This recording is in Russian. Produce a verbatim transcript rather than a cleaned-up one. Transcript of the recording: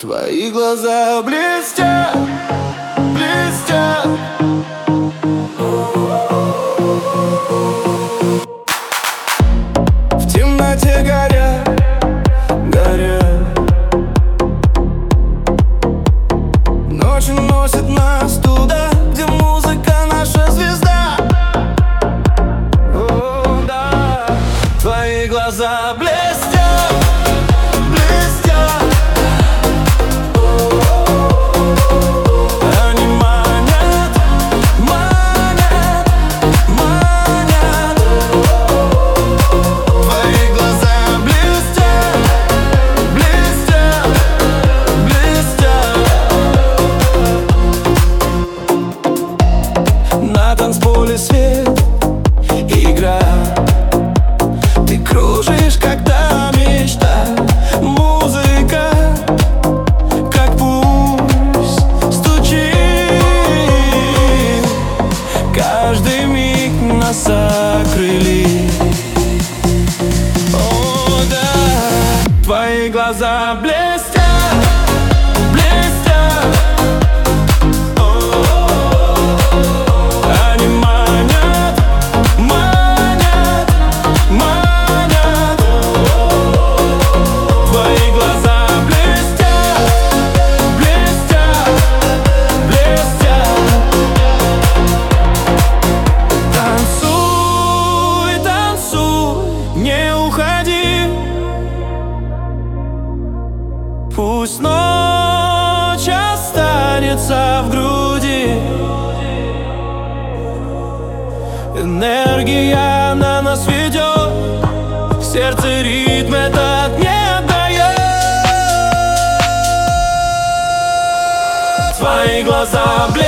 Твои глаза блестят, блестят. В темноте горят, горят. Ночь носит нас туда, где музыка наша звезда. О, да. Твои глаза блестят, блестят. Они манят, манят, манят. Твои глаза блестят, блестят, блестят. На танцполе свет, игра. Ты кружишь, когда мечта. Музыка, как пульс, стучит. Каждый миг нас окрыли. О, да. Твои глаза блестят, блестят. Они манят, манят, манят. Твои глаза блестят, блестят, блестят. Танцуй, танцуй, не уходи. Пусть ночь останется в груди. Энергия на нас ведет, сердце ритм этот не дает. Твои глаза блестят.